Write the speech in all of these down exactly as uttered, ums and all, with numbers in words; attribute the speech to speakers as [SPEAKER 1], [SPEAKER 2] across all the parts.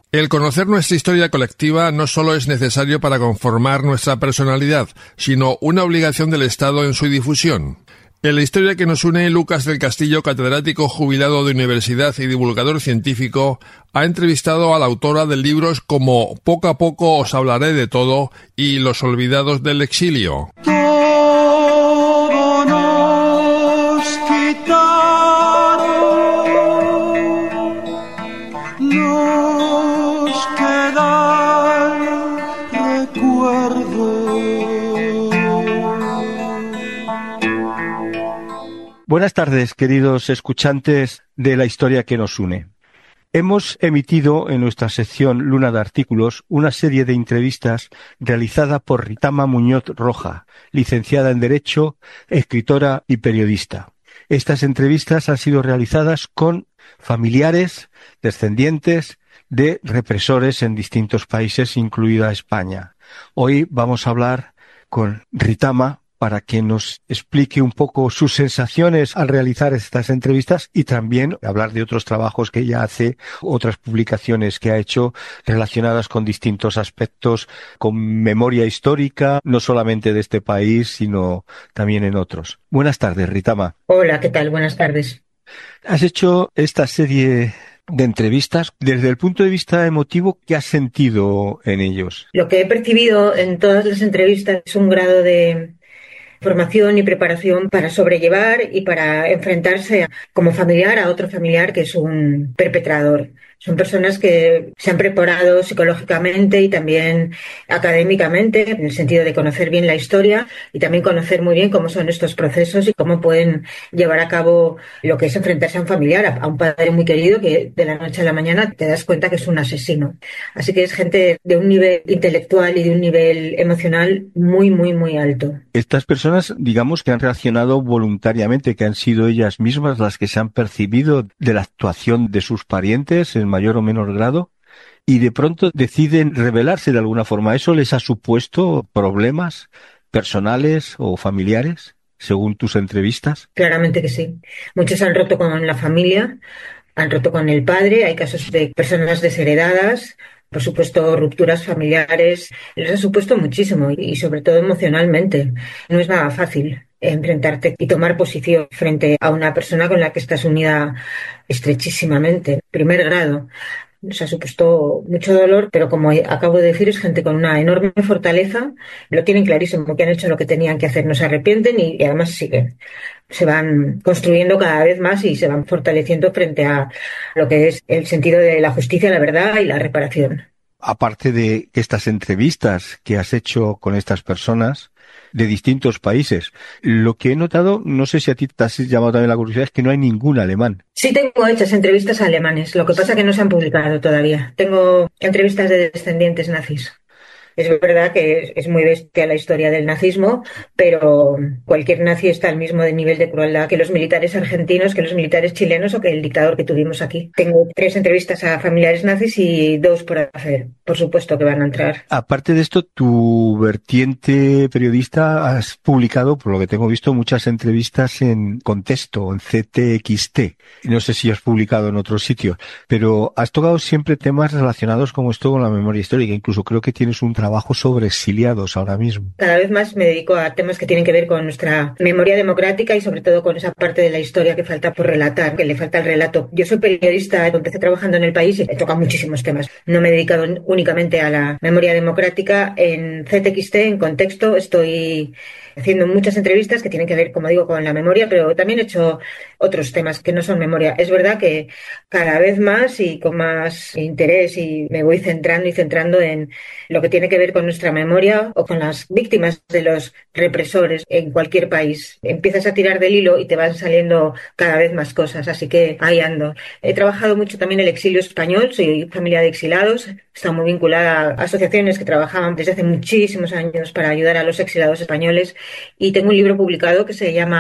[SPEAKER 1] El conocer nuestra historia colectiva no solo es necesario para conformar nuestra personalidad, sino una obligación del Estado en su difusión. En la historia que nos une, Lucas del Castillo, catedrático jubilado de universidad y divulgador científico, ha entrevistado a la autora de libros como Poco a poco os hablaré de todo y Los olvidados del exilio.
[SPEAKER 2] Todo nos quitaron, nos queda el recuerdo.
[SPEAKER 3] Buenas tardes, queridos escuchantes de La historia que nos une. Hemos emitido en nuestra sección Luna de Artículos una serie de entrevistas realizada por Ritama Muñoz Roja, licenciada en Derecho, escritora y periodista. Estas entrevistas han sido realizadas con familiares, descendientes de represores en distintos países, incluida España. Hoy vamos a hablar con Ritama para que nos explique un poco sus sensaciones al realizar estas entrevistas y también hablar de otros trabajos que ella hace, otras publicaciones que ha hecho relacionadas con distintos aspectos, con memoria histórica, no solamente de este país, sino también en otros. Buenas tardes, Ritama.
[SPEAKER 4] Hola, ¿qué tal? Buenas tardes.
[SPEAKER 3] Has hecho esta serie de entrevistas. Desde el punto de vista emotivo, ¿qué has sentido en ellos?
[SPEAKER 4] Lo que he percibido en todas las entrevistas es un grado de formación y preparación para sobrellevar y para enfrentarse a, como familiar a otro familiar que es un perpetrador. Son personas que se han preparado psicológicamente y también académicamente, en el sentido de conocer bien la historia y también conocer muy bien cómo son estos procesos y cómo pueden llevar a cabo lo que es enfrentarse a un familiar, a, a un padre muy querido que de la noche a la mañana te das cuenta que es un asesino. Así que es gente de un nivel intelectual y de un nivel emocional muy, muy, muy alto.
[SPEAKER 3] Estas personas, digamos que han reaccionado voluntariamente, que han sido ellas mismas las que se han percibido de la actuación de sus parientes en mayor o menor grado, y de pronto deciden rebelarse de alguna forma. ¿Eso les ha supuesto problemas personales o familiares, según tus entrevistas?
[SPEAKER 4] Claramente que sí. Muchos han roto con la familia, han roto con el padre, hay casos de personas desheredadas, por supuesto rupturas familiares, les ha supuesto muchísimo y sobre todo emocionalmente. No es nada fácil enfrentarte y tomar posición frente a una persona con la que estás unida estrechísimamente, primer grado. Nos ha supuesto mucho dolor, pero como acabo de decir, es gente con una enorme fortaleza, lo tienen clarísimo, que han hecho lo que tenían que hacer, no se arrepienten y, y además siguen. Se van construyendo cada vez más y se van fortaleciendo frente a lo que es el sentido de la justicia, la verdad y la reparación.
[SPEAKER 3] Aparte de estas entrevistas que has hecho con estas personas de distintos países, lo que he notado, no sé si a ti te has llamado también la curiosidad, es que no hay ningún alemán.
[SPEAKER 4] Sí tengo hechas entrevistas a alemanes, lo que pasa que no se han publicado todavía. Tengo entrevistas de descendientes nazis. Es verdad que es muy bestia la historia del nazismo, pero cualquier nazi está al mismo nivel de crueldad que los militares argentinos, que los militares chilenos o que el dictador que tuvimos aquí. Tengo tres entrevistas a familiares nazis y dos por hacer. Por supuesto que van a entrar.
[SPEAKER 3] Aparte de esto, tu vertiente periodista, has publicado, por lo que tengo visto, muchas entrevistas en Contexto, en C T X T. No sé si has publicado en otros sitios, pero has tocado siempre temas relacionados con esto, con la memoria histórica. Incluso creo que tienes un trabajo trabajo sobre exiliados ahora mismo.
[SPEAKER 4] Cada vez más me dedico a temas que tienen que ver con nuestra memoria democrática y sobre todo con esa parte de la historia que falta por relatar, que le falta el relato. Yo soy periodista, empecé trabajando en El País y he tocado muchísimos temas. No me he dedicado únicamente a la memoria democrática. En C T X T, en Contexto, estoy haciendo muchas entrevistas que tienen que ver, como digo, con la memoria, pero también he hecho otros temas que no son memoria. Es verdad que cada vez más y con más interés y me voy centrando y centrando en lo que tiene que ver con nuestra memoria o con las víctimas de los represores en cualquier país. Empiezas a tirar del hilo y te van saliendo cada vez más cosas, así que ahí ando. He trabajado mucho también el exilio español, soy familia de exilados, he estado muy vinculada a asociaciones que trabajaban desde hace muchísimos años para ayudar a los exilados españoles y tengo un libro publicado que se llama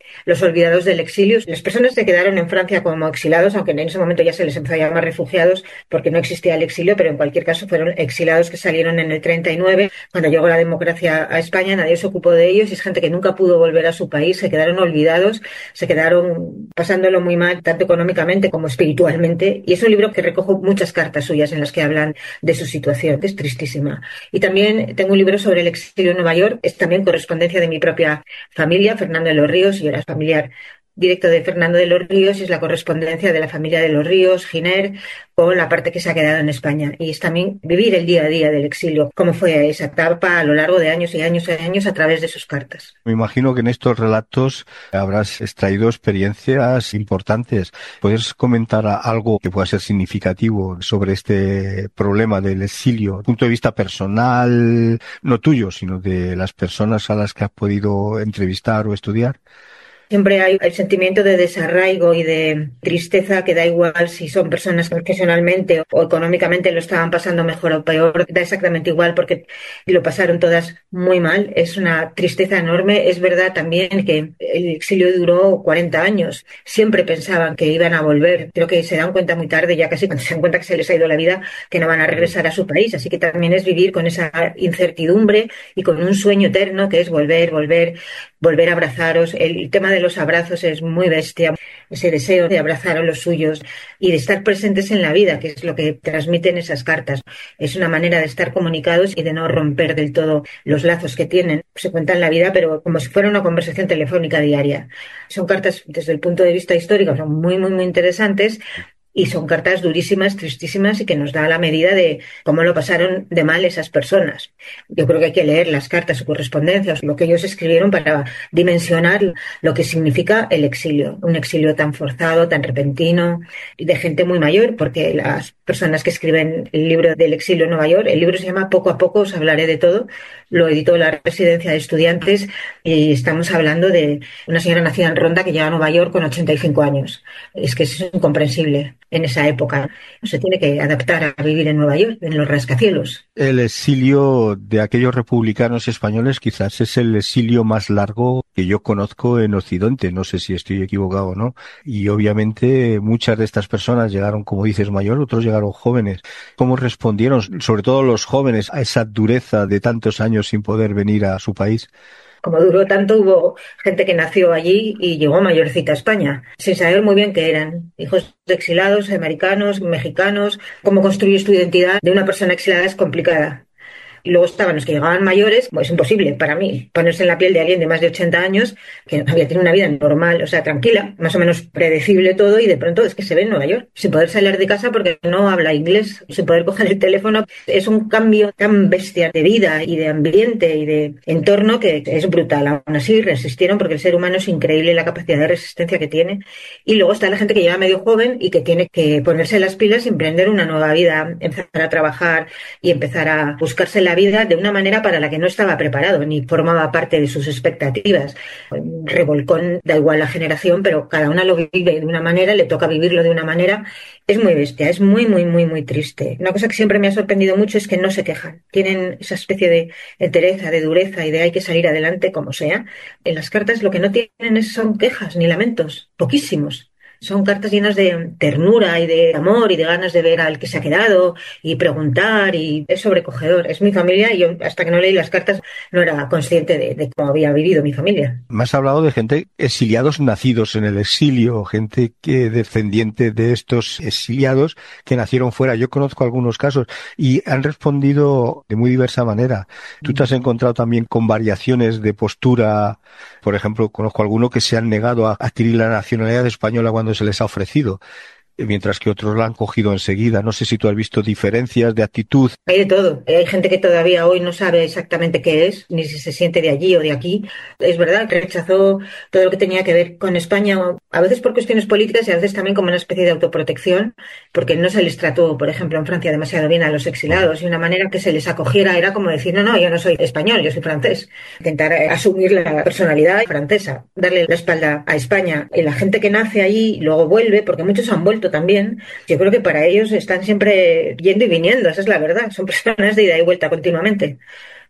[SPEAKER 4] los olvidados del exilio. Las personas se quedaron en Francia como exilados, aunque en ese momento ya se les empezó a llamar refugiados porque no existía el exilio, pero en cualquier caso fueron exilados que salieron en el treinta y nueve, cuando llegó la democracia a España. Nadie se ocupó de ellos y es gente que nunca pudo volver a su país, se quedaron olvidados, se quedaron pasándolo muy mal, tanto económicamente como espiritualmente. Y es un libro que recojo muchas cartas suyas en las que hablan de su situación, que es tristísima. Y también tengo un libro sobre el exilio en Nueva York, es también correspondencia de mi propia familia, Fernando de los Ríos, yo era familiar directo de Fernando de los Ríos, y es la correspondencia de la familia de los Ríos, Giner, con la parte que se ha quedado en España. Y es también vivir el día a día del exilio, cómo fue esa etapa a lo largo de años y años y años a través de sus cartas.
[SPEAKER 3] Me imagino que en estos relatos habrás extraído experiencias importantes. ¿Puedes comentar algo que pueda ser significativo sobre este problema del exilio, desde el punto de vista personal, no tuyo, sino de las personas a las que has podido entrevistar o estudiar?
[SPEAKER 4] Siempre hay el sentimiento de desarraigo y de tristeza, que da igual si son personas que profesionalmente o económicamente lo estaban pasando mejor o peor, da exactamente igual porque lo pasaron todas muy mal. Es una tristeza enorme. Es verdad también que el exilio duró cuarenta años. Siempre pensaban que iban a volver. Creo que se dan cuenta muy tarde, ya casi cuando se dan cuenta que se les ha ido la vida, que no van a regresar a su país. Así que también es vivir con esa incertidumbre y con un sueño eterno que es volver, volver, volver a abrazaros. El tema de los abrazos es muy bestia, ese deseo de abrazar a los suyos y de estar presentes en la vida, que es lo que transmiten esas cartas. Es una manera de estar comunicados y de no romper del todo los lazos que tienen. Se cuentan la vida, pero como si fuera una conversación telefónica diaria. Son cartas, desde el punto de vista histórico, son muy, muy, muy interesantes. Y son cartas durísimas, tristísimas, y que nos da la medida de cómo lo pasaron de mal esas personas. Yo creo que hay que leer las cartas, su correspondencia, lo que ellos escribieron para dimensionar lo que significa el exilio. Un exilio tan forzado, tan repentino, y de gente muy mayor, porque las personas que escriben el libro del exilio en Nueva York, el libro se llama Poco a poco os hablaré de todo, lo editó la Residencia de Estudiantes, y estamos hablando de una señora nacida en Ronda que llega a Nueva York con ochenta y cinco años. Es que es incomprensible. En esa época se tiene que adaptar a vivir en Nueva York, en los rascacielos.
[SPEAKER 3] El exilio de aquellos republicanos españoles quizás es el exilio más largo que yo conozco en Occidente, no sé si estoy equivocado o no, y obviamente muchas de estas personas llegaron, como dices, mayor, otros llegaron jóvenes. ¿Cómo respondieron, sobre todo los jóvenes, a esa dureza de tantos años sin poder venir a su país?
[SPEAKER 4] Como duró tanto, hubo gente que nació allí y llegó mayorcita a España, sin saber muy bien qué eran. Hijos de exilados, americanos, mexicanos. Cómo construir tu identidad de una persona exilada es complicada. Y luego estaban los que llegaban mayores, pues es imposible para mí ponerse en la piel de alguien de más de ochenta años que había tenido una vida normal, o sea, tranquila, más o menos predecible todo, y de pronto es que se ve en Nueva York, sin poder salir de casa porque no habla inglés, sin poder coger el teléfono. Es un cambio tan bestia de vida y de ambiente y de entorno que es brutal. Aún así resistieron, porque el ser humano es increíble la capacidad de resistencia que tiene. Y luego está la gente que llega medio joven y que tiene que ponerse las pilas y emprender una nueva vida, empezar a trabajar y empezar a buscarse la vida de una manera para la que no estaba preparado ni formaba parte de sus expectativas. Un revolcón, da igual la generación, pero cada una lo vive de una manera, le toca vivirlo de una manera. Es muy bestia, es muy, muy, muy, muy triste. Una cosa que siempre me ha sorprendido mucho es que no se quejan. Tienen esa especie de entereza, de dureza y de hay que salir adelante como sea. En las cartas lo que no tienen es, son quejas ni lamentos, poquísimos. Son cartas llenas de ternura y de amor y de ganas de ver al que se ha quedado y preguntar, y es sobrecogedor. Es mi familia y yo, hasta que no leí las cartas, no era consciente de, de cómo había vivido mi familia.
[SPEAKER 3] Me has hablado de gente exiliados nacidos en el exilio, gente que descendiente de estos exiliados que nacieron fuera. Yo conozco algunos casos y han respondido de muy diversa manera. Tú te has encontrado también con variaciones de postura. Por ejemplo, conozco algunos que se han negado a adquirir la nacionalidad española cuando se les ha ofrecido, mientras que otros la han cogido enseguida. No sé si tú has visto diferencias de actitud.
[SPEAKER 4] Hay de todo. Hay gente que todavía hoy no sabe exactamente qué es, ni si se siente de allí o de aquí. Es verdad, rechazó todo lo que tenía que ver con España, a veces por cuestiones políticas y a veces también como una especie de autoprotección, porque no se les trató, por ejemplo, en Francia demasiado bien a los exilados, y una manera que se les acogiera era como decir, no, no, yo no soy español, yo soy francés. Intentar asumir la personalidad francesa, darle la espalda a España. Y la gente que nace allí y luego vuelve, porque muchos han vuelto también, yo creo que para ellos están siempre yendo y viniendo, esa es la verdad, son personas de ida y vuelta continuamente,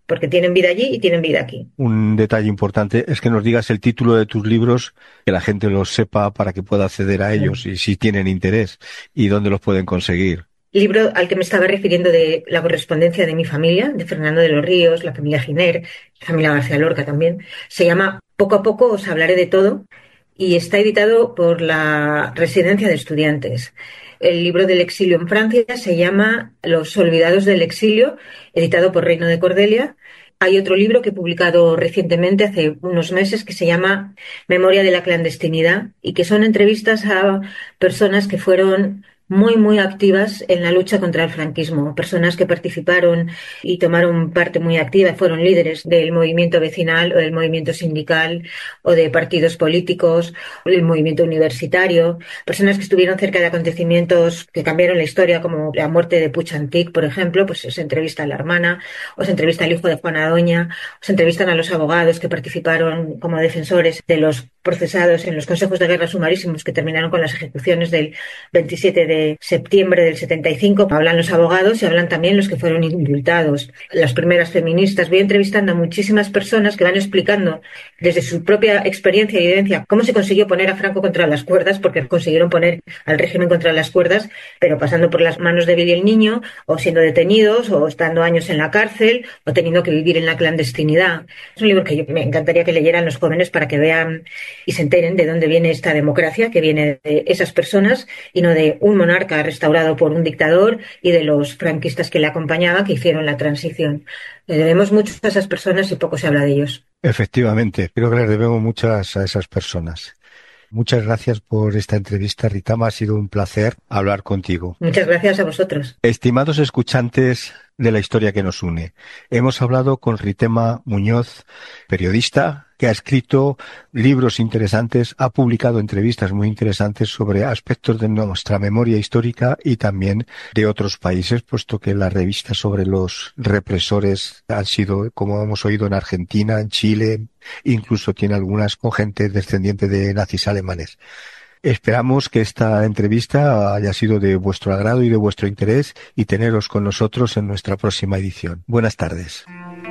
[SPEAKER 4] porque tienen vida allí y tienen vida aquí.
[SPEAKER 3] Un detalle importante es que nos digas el título de tus libros, que la gente los sepa para que pueda acceder a ellos y si tienen interés y dónde los pueden conseguir.
[SPEAKER 4] Libro al que me estaba refiriendo de la correspondencia de mi familia, de Fernando de los Ríos, la familia Giner, la familia García Lorca también, se llama Poco a poco os hablaré de todo y está editado por la Residencia de Estudiantes. El libro del exilio en Francia se llama Los olvidados del exilio, editado por Reino de Cordelia. Hay otro libro que he publicado recientemente, hace unos meses, que se llama Memoria de la clandestinidad y que son entrevistas a personas que fueron muy, muy activas en la lucha contra el franquismo, personas que participaron y tomaron parte muy activa, fueron líderes del movimiento vecinal o del movimiento sindical o de partidos políticos, o del movimiento universitario, personas que estuvieron cerca de acontecimientos que cambiaron la historia, como la muerte de Puig Antich, por ejemplo, pues se entrevista a la hermana, o se entrevista al hijo de Juana Doña, o se entrevistan a los abogados que participaron como defensores de los procesados en los consejos de guerra sumarísimos que terminaron con las ejecuciones del veintisiete de septiembre del setenta y cinco. Hablan los abogados y hablan también los que fueron indultados, las primeras feministas. Voy entrevistando a muchísimas personas que van explicando desde su propia experiencia y vivencia cómo se consiguió poner a Franco contra las cuerdas, porque consiguieron poner al régimen contra las cuerdas, pero pasando por las manos de Billy el Niño, o siendo detenidos, o estando años en la cárcel, o teniendo que vivir en la clandestinidad. Es un libro que yo, me encantaría que leyeran los jóvenes para que vean y se enteren de dónde viene esta democracia, que viene de esas personas y no de un monarca restaurado por un dictador y de los franquistas que le acompañaban, que hicieron la transición. Le debemos mucho a esas personas y poco se habla de ellos.
[SPEAKER 3] Efectivamente, creo que les debemos muchas a esas personas. Muchas gracias por esta entrevista, Ritama. Ha sido un placer hablar contigo.
[SPEAKER 4] Muchas gracias a vosotros.
[SPEAKER 3] Estimados escuchantes de la historia que nos une, hemos hablado con Ritema Muñoz, periodista que ha escrito libros interesantes, ha publicado entrevistas muy interesantes sobre aspectos de nuestra memoria histórica y también de otros países, puesto que las revistas sobre los represores han sido, como hemos oído, en Argentina, en Chile, incluso tiene algunas con gente descendiente de nazis alemanes. Esperamos que esta entrevista haya sido de vuestro agrado y de vuestro interés y teneros con nosotros en nuestra próxima edición. Buenas tardes.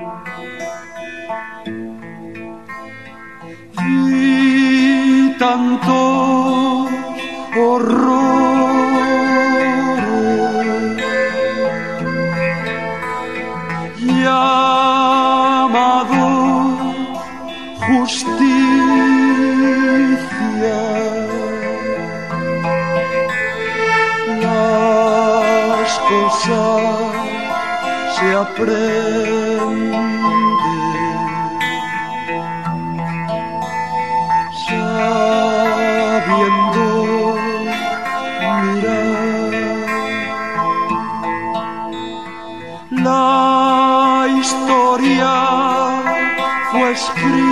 [SPEAKER 2] Y tantos horrores llamados justicia, las cosas se aprenden sabiendo mirar. La historia fue escrita